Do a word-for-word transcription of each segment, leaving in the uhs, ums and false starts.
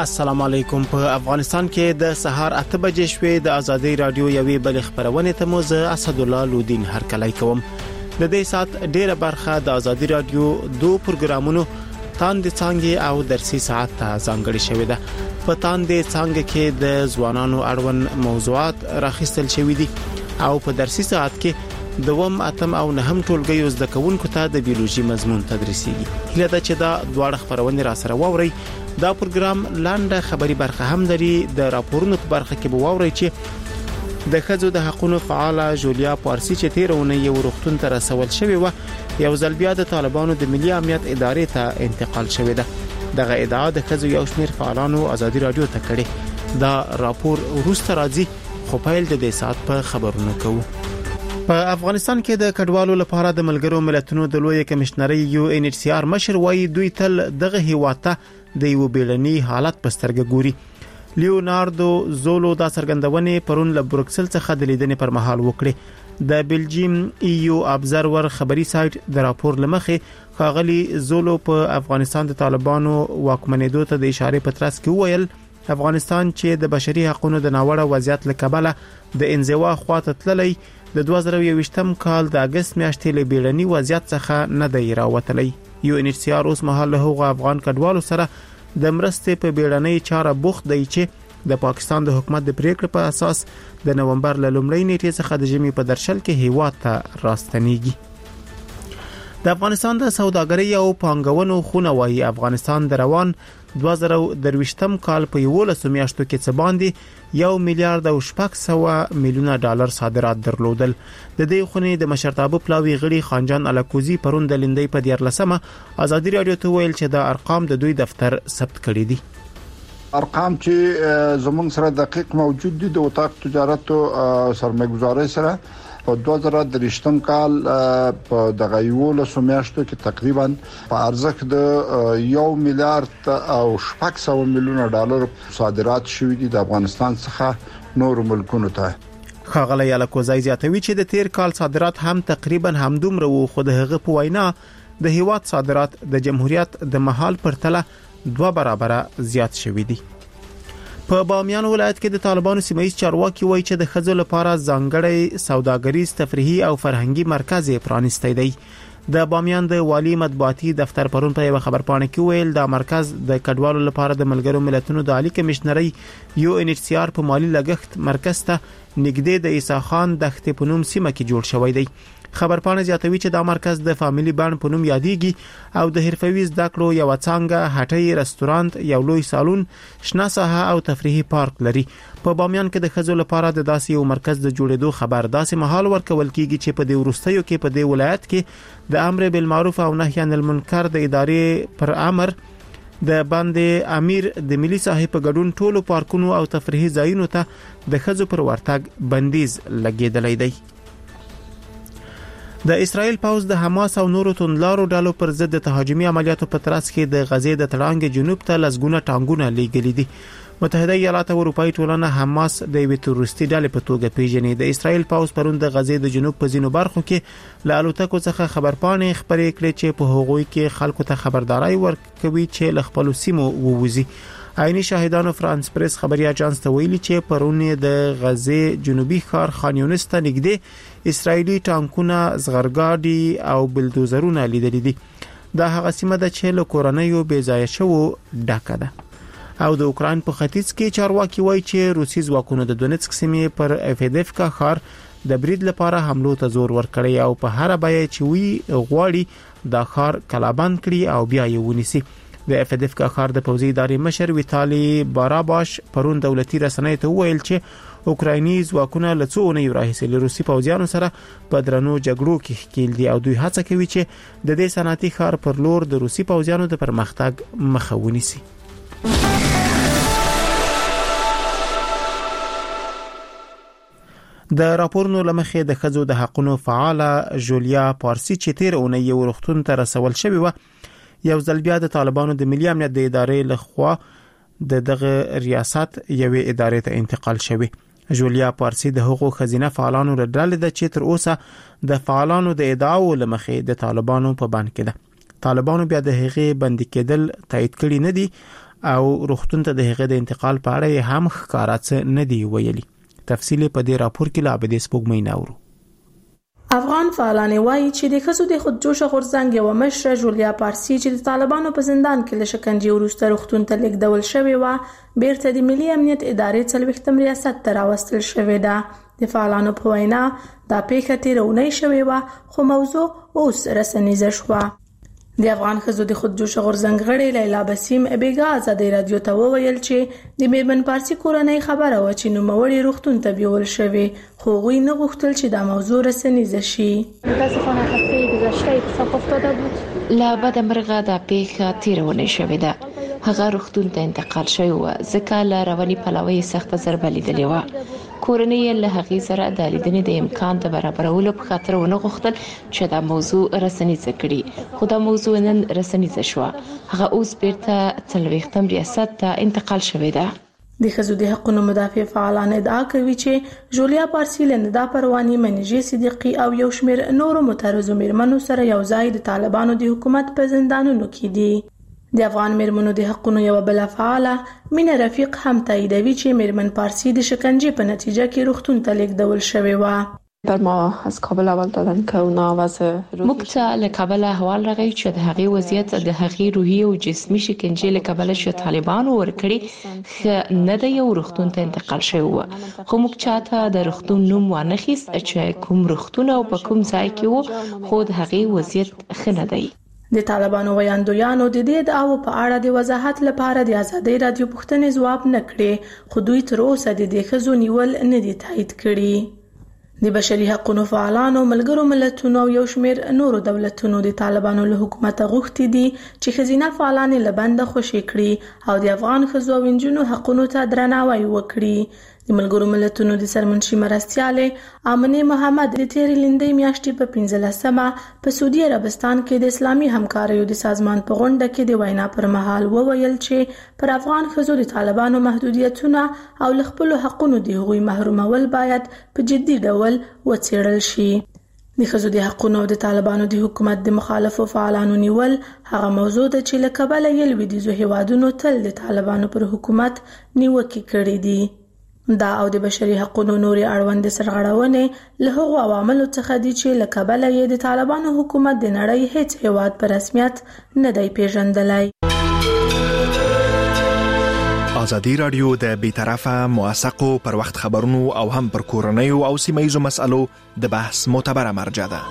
السلام علیکم. په افغانستان کې د سهار اته بجې شوې د ازادي رادیو یوې بل خبرونه ته موزه اسد الله لودین هر کله کوم. د دې سات ډیره برخه د ازادي رادیو دوه پروګرامونو تاند څنګه او درسي ساعت ته ځانګړي شوې ده. په تاند څنګه کې د ځوانانو اړوند موضوعات راخیستل شوې دي او په درسي ساعت کې دوم اتم او نهم ټولګي زده کوونکو ته د بیولوژي مضمون تدریسيږي. هله دا چې دا دواړه خبرونه را سره ووري. دا پروګرام لاندې خبري برخه هم لري. د راپورونو په برخه کې به ووري چې د خځو د حقوقو فعاله جولیا پارسی چې تیرونه یو روغتون ته رسول شوی و یو ځل بیا د طالبانو د ملي امنیت ادارې ته انتقال شوی ده. دغه ادعا د خځو یو شمېر فعالانو ازادي رادیو ته کړي. دا راپور وروسته راځي خو پیل د دې سات په خبرونو کوو. په افغانستان کې د کډوالو لپاره د ملګرو ملتونو د لوی کمشنري یو ان ایچ سی آر مشر وایي دوی تل دغه هیواته د یو بیلنی حالت په سترګه ګوري. لیوناردو زولو دا څرګندونه پرون له بروکسل څخه د لیدنې پر مهال وکړه. د بلجیم ای یو ابزرور خبري سایت د راپور لمخې خاغلی زولو په افغانستان د طالبانو واکمنېدو ته د اشاره په ترڅ کې ویل افغانستان چې د بشري حقوقو د ناوړه وضعیت لکبله د انزوا خواته تللی د دوه زره یوویشتم کال د اگست میاشتې له بیړني وضعیت څخه نه دی راوتلی. یو ان ایچ سی آر اوس مهال له هغو افغان کډوالو سره د مرستې په بیړنۍ چاره بوخت دی چې د پاکستان د حکومت د پریکړې په اساس د نومبر له لومړۍ نیټې څخه د ژمي په درشل کې هیواد ته راستنیږي. د افغانستان د سوداګرۍ او پانګونو خونه وايي افغانستان د روان دوه زره درویشتم کال په یولسو میاشتو کې څه باندې یو میلیارډ او شپږ سوه میلیونه ډالر صادرات درلودل. د دې خونې د مشرتابه پلاوی غړي خانجان الکوزی پرون د لندۍ په دیارلسمه ازادي رادیو ته ویل چې د ارقام د دوی دفتر ثبت کړي دي. ارقام چې زموږ سره دقیق موجود دي د وطاق تجارت او سرمایه‌ګذارۍ سره په دوه زره درویشتم کال په دغه یولسو میاشتو کې تقریبا په ارزښت د یو میلیارډ او شپږ سوه میلیونه ډالر صادرات شوي دي د افغانستان څخه نور ملکونو ته. خاغلی الکوزای زیاتوي چې د تیر کال صادرات هم تقریبا همدومره وو خو د هغه په وینا د هیواد صادرات د جمهوریت د محل پرتله دوه برابره زیات شوي دي. په بامیان ولایت کې د طالبانو سیمایي چارواکي وایي چې د خځو لپاره ځانګړی سوداګریز تفریحي او فرهنګي مرکز پرانیستی دی. د بامیان د والی مطبوعاتي دفتر پرون په یو خبرپاڼه کې ویل دا مرکز د کډوالو لپاره د ملګرو ملتونو د عالی کمشنري یو ان ایچ سی آر په مالی لګښت مرکز ته نږدې د عیسی خان دښتې په نوم سیمه کې جوړ شوی دی. خبرپاڼه زیاتوي چې دا مرکز د فامیلی بانډ په نوم یادېږي او د حرفوي زده کړو یو څنګه هټۍ رستورانت یو لوی سالون شنه ساحه او تفریحي پارک لري. په بامیان کې د خځو لپاره د داسې یو مرکز د جوړېدو خبر داسې مهال ورکول کیږي چې په دې ورستیو کې په دې ولایت کې د امر بالمعروف او نهي عن المنکر د ادارې پر امر د باندې امیر د ملي صاحب په ګډون ټولو پارکونو او تفریحي ځایونو ته د خځو پر ورتګ بندیز لګیدلی دی. د اسرائیل پوز د حماس او نورو توندلارو ډلو پر ضد د تهاجمي عملیاتو په ترڅ کې د غزې د تړانګې جنوب ته لسګونه ټانګونه لیږلي دي. متحده ایالات او اروپאי ټولنه حماس د یوې تروریستي ډلې په توګه پیژني. د اسرائیل پوز پرون د غزې د جنوب په ځینو برخو کې له الوتکو څخه خبرپاڼې خبرې کړې چې په هغوی کې خلکو ته خبرداري ورکوي چې له خپل سیمو ووځي. عیني شاهدانو فرانس پریس خبري اژانس ته ویلي چې پرون د غزې جنوبي ښار خان یونس ته نږدې اسرایلی ټانکونه زغرګاډي او بلدوزرونه لیدل دي. دا هغه سیمه ده چې له کورنیو بې ځای شوو ډکه ده. او د اوکران په ختیځ کې چارواکي وایي چې روسي ځواکونو د دونیتسک سیمې پر افیدفکا ښار د برید لپاره حملو ته زور ورکړی او په هر بیه چې وی غواړي دا ښار کلابند کړي او بیا یې ونیسي. د افیدفکا ښار د پوځي ادارې مشر ویتالي باراباش پرون دولتي رسنۍ ته ویل چې اوکرایني ځواکونه له څو اونیو راهیسې له روسي پوځیانو سره په درنو جګړو کې ښکیل دي او دوی هڅه کوي چې د دې صنعتي ښار پر لور د روسي پوځیانو د پرمختګ مخه ونیسي. د راپورونو لمخې د خځو د حقوقو فعاله جولیا پارسی چې تیر اونۍ یو روغتون ته رسول شوی و یو ځل بیا د طالبانو د ملي امنیت د ادارې لخوا د دغه ریاست یوې ادارې ته انتقال شوی. جولیا پارسی د حقوق خزینه فعالانو رډل د چې تر اوسه د فعالانو د ادعاو لمخې د طالبانو په باندې کې ده. طالبانو بیا د هغې بندي کېدل تایید کړي نه دي او روغتون ته د هغه د انتقال په اړه هم ښکارا څه نه دی ویلي. تفصیل په دې راپور کې لا عبدي سپوږمۍ ناورو. افغان فعالان وایي چې د ښځو د خودجوش غورځنګ یو مشره جولیا پارسی چې د طالبانو په زندان کې له شکنجې وروسته روغتون ته لیږدول شوې وه بیرته د ملي امنیت ادارې څلوېښتم ریاست ته راوستل شوې ده. د فعالانو په وینا دا پیښه تېره اونۍ شوې وه خو موضوع اوس رسنیزه شوه. د افغان ښځو د خودجوش غورځنګ غړې لیلا بسیم بیګا ازادي رادیو ته وویل چې د میرمن پارسی کورنۍ خبره و چې نوموړی روغتون ته بیول شوې خو هغوی نه غوښتل چې دا موضوع رسنیزه شي. متاسفانه هفته گذشته اتفاق افتاده بود. لا بد مرغه دا پیښه تیره ونی شوې ده. هغه روغتون ته انتقال شوی و ځکه له رواني پلوي سخت ضربه لیدلې و. کورنۍ له هغې سره د لیدنې د امکان د برابرولو په خاطر ونه غوښتل چې دا موضوع رسنیزه کړي خو دا موضوع نن رسنیزه شو. هغه اوس بیرته څلوېښتم ریاست ته انتقال شوی ده. د ښځو د حقوقو مدافع فعالان ادعا کوي چې جولیا پارسی لندا پروانی منیجي صدیقی او یو شمېر نورو مترزو میرمنو سره یو ځای د طالبانو د حکومت په زندانونو کې دي. د افغان میرمنو د حقوقو یو بل فعاله مینه رفیق هم تاییدوي چې میرمن پارسی د شکنجې په نتیجه کې روغتون ته لیږدول شوې و. بر ما از کابل اول دادن که اونا وضع موږ ته له کابل احوال راغی چې د هغې وضعیت د هغې روحي او جسمي شکنجې له کبله چې طالبانو ورکړي ښه نه دی او روغتون ته انتقال شوی و خو موږ چاته د روغتون نوم وانخیست چې کوم روغتون او په کوم ځای کې و خو د هغې وضعیت ښه نه دی. د طالبانو ویاندویانو د دې ادعاو په اړه د وضاحت لپاره د ازادي رادیو پوښتنې ځواب نه کړي خو دوی تر اوسه د دې ښځو نیول نه دي تایید کړي. د بشري حقوقو فعالانو ملګرو ملتونو او یو شمېر نورو دولتونو د طالبانو له حکومت غوښتي دي چې ښځینه فعالان له بنده خوشي کړي او د افغان ښځو او نجونو حقوقو ته درناوی وکړي. د ملګرو ملتونو د سرمنشي مرستیالې آمنه محمد د تیرې لندې میاشتې په پنځلسمه په سعودي عربستان کې د اسلامي همکاریو د سازمان په غونډه کې د وینا پر مهال وویل چې پر افغان ښځو د طالبانو محدودیتونه او له خپلو حقوقو د هغوی محرومول باید په جدي ډول وڅېړل شي. د ښځو د حقوقو د طالبانو د حکومت د مخالفو فعالانو نیول هغه موضوع ده چې له کبله یې لویدیځو هیوادونو تل د طالبانو پر حکومت نیوکې کړې دي. دا او د بشري حقوقو نورې اړوند سرغړونې له هغو عواملو څخه دي چې له کبله یې د طالبانو حکومت د نړۍ هیڅ هیواد په رسمیت نه دی پیژندلی. ازادي رادیو د بیطرفه موثقو پر وخت خبرونو او هم پر کورنیو او سیمه‌ییزو مسالو د بحث معتبره مرجع ده.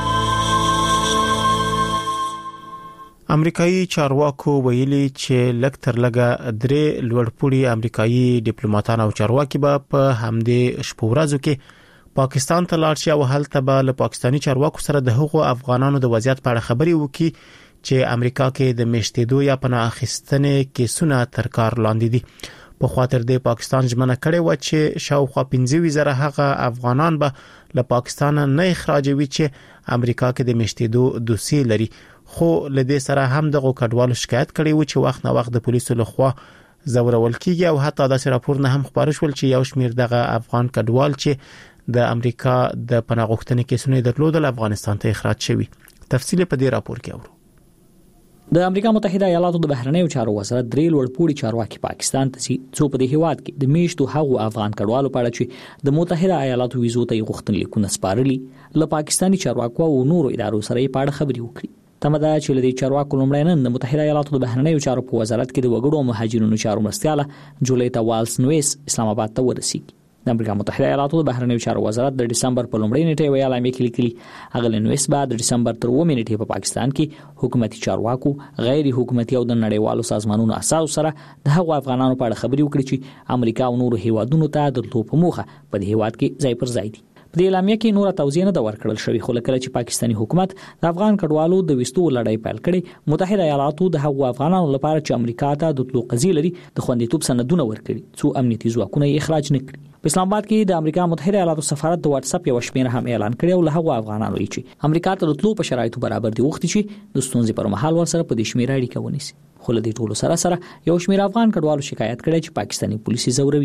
امریکایي چارواکو ویلي چې لږ تر لږه درې لوړپوړي امریکایي ډیپلوماټان او چارواکي به په همدې شپو ورځو کې پاکستان ته لاړ شي او هلته به له پاکستاني چارواکو سره د هغو افغانانو د وضعیت په اړه خبرې وکړي چې امریکا کې د میشتېدو یا پناه اخیستنې کیسونه تر کار لاندې دي. په خاطر د پاکستان ژمنه کړې و چې شاوخوا پنځه زره هغه افغانان به له پاکستان نه اخراجوي چې امریکا کې د میشتېدو دوسیه لري. خو لدې سره هم دغه کډوالو شکایت کړي و چې وخت نه وخت د پولیسو لخوا زورول کیږي او حتی داسې راپورونه هم خبر شول چې یو شمېر دغه افغان کډوال چې د امریکا د پناه غوښتنې کیسونه درلودل افغانستان ته اخراج شوي. تفصیل په دې راپور کې اورو. د امریکا متحده ایالاتو د بهرنیو چارو وزارت درې لوړپوړي چارواکي پاکستان ته سي څو په دې هیواد کې د میشتو هغو افغان کډوالو په اړه چې د متحده ایالاتو ویزو ته غوښتنې لیکونه سپارلي له پاکستاني چارواکو او نورو ادارو سره په اړه خبرې وکړي. تمه ده چې لدې چارواکو لومړی نن د متحده ایالاتو د بهرنیو چارو په وزارت کې د وګړو او مهاجرینو چارو مرستیاله جولیتا والز نویس اسلام آباد ته ورسیږي. د امریکا متحده ایالاتو د بهرنیو چارو وزارت د دسمبر په لومړۍ نیټه ویل امې کې لیکلي هغه نویس بعد د دسمبر تر اوومې نیټې په پاکستان کې حکومتي چارواکو غیر حکومتي او د نړیوالو سازمانونو اساس سره د هغو افغانانو په اړه خبرې وکړي چې امریکا او نورو هیوادونو ته د تلو په موخه په دې هیواد کې ځای پر ځای دي. په دې اعلامیه کې نور توضیح نه دا ورکړل شوی خو لکه چې پاکستاني حکومت د افغان کډوالو د وستو لړۍ پیل کړي متحده ایالاتو د هغو افغانانو لپاره چې امریکا ته د تلو قضیه لري د خوندیتوب سندونه ورکړي څو امنیتي ځواکونه یې اخراج نه کړي. په اسلام آباد کې د امریکا متحده ایالاتو سفارت د واتس اپ یو شمېره هم اعلان کړی او له هغو افغانانو چې امریکا ته د تلو په شرایطو برابر دي وخت چې د ستونزې پر مهال ورسره په دې شمېره اړیکه ونیسي. خو له دې ټولو سره سره یو شمېر افغان کډوالو شکایت کړی چې پاکستاني پولیس زوروي.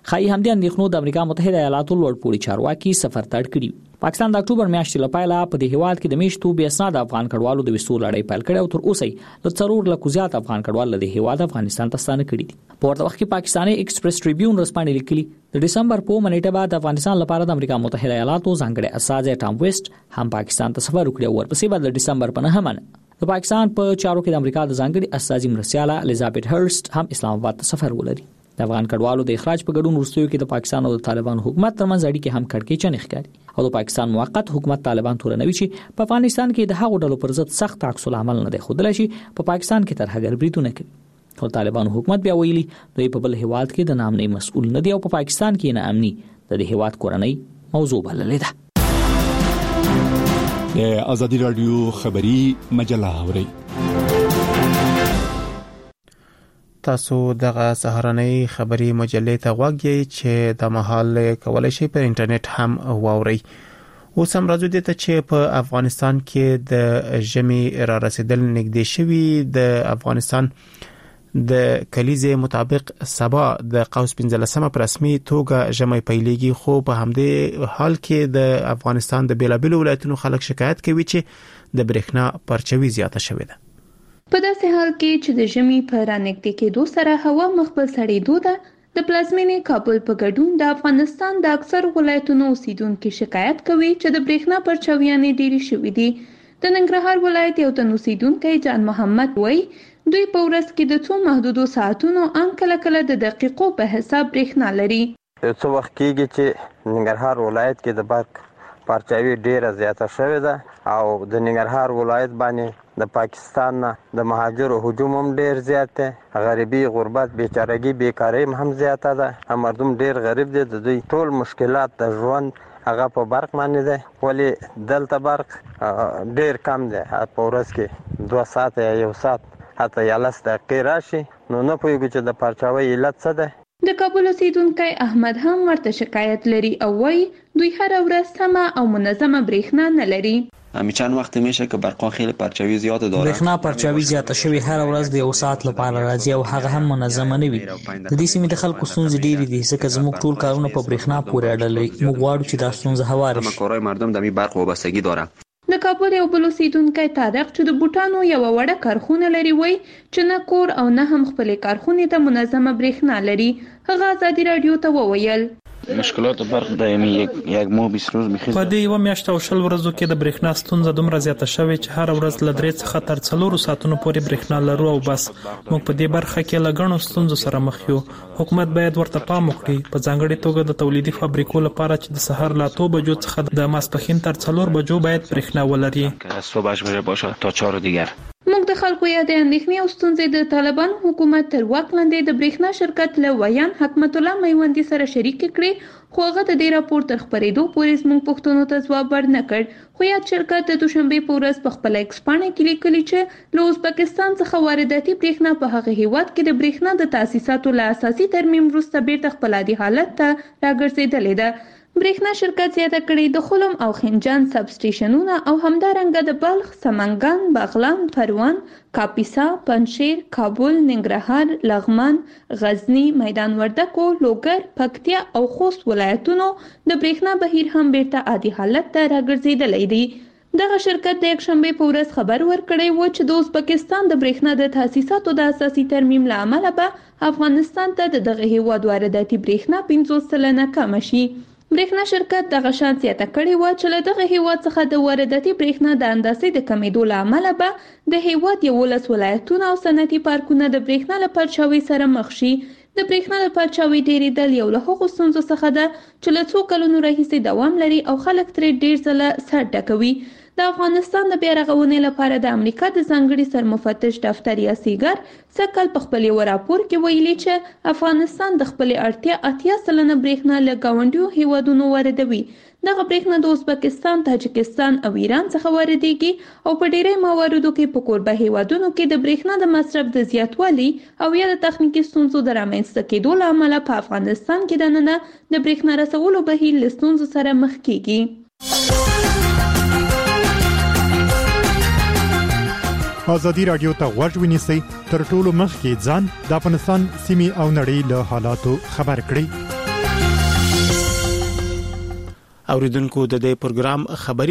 خای همدې اندېښنو د امریکا متحده ایالاتو لوړپوړي چارواکي سفر تړ کړی. پاکستان د اکتوبر میاشتې لپاره په دې هیواد کې د میشتو بې اسناد افغان کډوالو د وسو لړۍ پیل کړې او تر اوسه د څلور لکو زیات افغان کډوال له هیواد افغانستان ته ستانه کړي دي. په ورته وخت کې پاکستاني ایکسپریس ټریبیون رسپانې لیکلي د دسمبر په منېټه بعد افغانستان لپاره د امریکا متحده ایالاتو ځانګړي استازی ټام ویسټ هم پاکستان ته سفر وکړ او ورپسې بعد د دسمبر په نهمه د پاکستان په چارو کې د امریکا د ځانګړي استازي مرسیاله الیزابت هرست هم اسلام آباد ته سفر ولري. د افغان کډوالو د اخراج په ګډون وروستیو کې د پاکستان او د طالبان حکومت ترمنځ اړیکې هم کړکېچنې ښکاري او د پاکستان موقت حکومت طالبان تورنوي چې په افغانستان کې د هغو ډلو پر ضد سخت عکس العمل نه دی ښودلی چې په پاکستان کې ترهګر بریدونه کوي. او طالبان حکومت بیا ویلي دوی په بل هیواد کې د ناامنۍ مسؤل نه دی او په پاکستان کې ناامني د دې هیواد کورنۍ موضوع بللې ده. د ازادي رادیو خبری مجله اوري تاسو دغه سهارنۍ خبری مجلې ته غوږی چې د مهال کولای شي په انټرنیټ هم واوري. اوس هم راځو دې ته چې په افغانستان کې د ژمي را رسیدل نږدې شوي. د افغانستان د کلیزې مطابق سبا د قوس پنځلسمه په رسمي توګه ژمي پیلېږي، خو په همدې حال کې د افغانستان د بیلابیلو ولایتونو خلک شکایت کوي چې د برېښنا پرچوي زیاته شوې ده. په داسې حال کې چې د ژمي په رانږدې کېدو سره هوا مخبل سړېدو ده، د پلازمینې کابل په ګډون د افغانستان د اکثر ولایتونو اوسیدونکو شکایت کوي چې د برېښنا پرچاویانې ډېرې شوې دي. د ننګرهار ولایت یو تن اوسیدونکی جان محمد وایي دوی په ورځ کې د څو محدودو ساعتونو ان کله کله د دقیقو په حساب برېښنا لري. څو وخت کېږي چې ننګرهار ولایت کې د برق پرچاوي ډیره زیاته شوې ده او د ننګرهار ولایت باندې د پاکستان نه د مهاجرو هجوم هم ډیر زیات دی. غریبي، غربت، بیچارهګي، بیکاري هم زیاته ده. مردم ډیر غریب دي. د دوی ټول مشکلات د ژوند هغه په برق باندې ده، ولی دلته برق ډیر کم دی. په ورځ کې دوه ساعت یا یو ساعت حتی یالس دقیقې راشي، نو نه پوهیږو چې د پرچاوي علت څه ده. د کابل اوسیدونکی احمد هم ورته شکایت لري او وایي دوی هر ورځ سمه او منظمه برېښنا نه لري. چند وقت میشه که برقا خیلی پرچاوی زیاد داره. برېښنا پرچاوی زیاته شوی، هر ورځ د یو ساعت لپاره راځي او هغه هم منظمه نه وي. د دې سیمې د خلکو ستونزې ډېرې دي ځکه زموږ ټول کارونه په برېښنا پورې اړه لري. موږ غواړو چې دا ستونزه هواره شي. کارهای مردم د برق وابستگی داره. د کابل یو بل اوسیدونکی طارق چې د بوټانو یو وړه کارخونه لري وایي چې نه کور او نه هم خپلې کارخونې ته منظمه برېښنا لري. هغه ازادي رادیو ته وویل مشکلات برق دائمی یک یک ماه بیست روز میخیز. په دې یو میاشت او شل ورځو کې د برېښنا ستونزه دومره زیاته شوې چې هر ورځ له درې څخه تر څلورو ساعتونو پورې برېښنا لرو او بس. موږ په دې برخه کې له ګڼو ستونزو سره مخ یو. حکومت باید ورته پام وکړي، په ځانګړي توګه د تولیدي فابریکو لپاره چې د سحر له اتو بجو څخه د ماسپښین تر څلور بجو باید برېښنا ولري. صبح بجې باشه تا چهار دیگر. موږ د خلکو یا د اندېښنې او ستونزې د طالبان حکومت تر واک لاندې د برېښنا شرکت له ویان حکمت الله میوندي سره شریک کړي، خو هغه د دې راپور تر خپرېدو پورې زموږ پوښتنو ته ځواب ورنکړ. خو یاد شرکت د دوشنبې په ورځ په خپله ایکس پاڼه کې لیکلي چې له ازبکستان څخه وارداتي برېښنا په هغه هیواد کې د برېښنا د تاسیساتو له اساسي ترمیم وروسته بیرته خپل عادي حالت ته راګرځېدلې ده. برېښنا شرکت زیاته کړې د خلم او خنجان سب سټیشنونه او همدارنګه د بلخ، سمنګان، بغلان، پروان، کاپیسا، پنجشیر، کابل، ننګرهار، لغمان، غزنی، میدان وردګو، لوګر، پکتیا او خوست ولایتونو د برېښنا بهیر هم بیرته عادي حالت ته راګرځېدلی دی. دغه شرکت د یکشنبې په ورځ خبر ورکړی و چې د ازبکستان د برېښنا د تاسیساتو د اساسي ترمیم له امله به افغانستان ته د دغه هیواد وارداتي برېښنا پنځوس سلنه کمه شي. برېښنا شرکت دغه شان زیاته کړې وه چې له دغه هیواد څخه د وارداتي برېښنا د اندازې د کمیدو له امله به د هیواد یولس ولایتونه او صنعتي پارکونه د برېښنا له پرچاوي سره مخ شي. د برېښنا د پرچاوي ډېرېدل یو له هغو ستونزو څخه ده چې له څو کلونو راهیسې دوام لري او خلک ترې ډېر ځله سر ډکوي. د افغانستان د بیا رغونې لپاره د امریکا د ځانګړي سرمفتش دفتر یا سیګر سږ کال په خپل یو راپور کې ویلي چې افغانستان د خپلې اړتیا اتیا سلنه برېښنا له ګاونډیو هیوادونو واردوي. دغه برېښنا د ازبکستان، تاجکستان او ایران څخه واردېږي او په ډېری مواردو کې په کوربه هیوادونو کې د برېښنا د مصرف د زیاتوالي او یا د تخنیکي ستونزو د رامنځته کېدو له امله په افغانستان کې دننه د برېښنا رسولو بهیر له ستونزو سره مخ کېږي. ازادي رادیو ته غوږ ونیسئ، تر ټولو مخکې ځان د افغانستان سیمې او نړۍ له حالاتو خبر کړئ. اوریدونکو د دې پروګرام خبري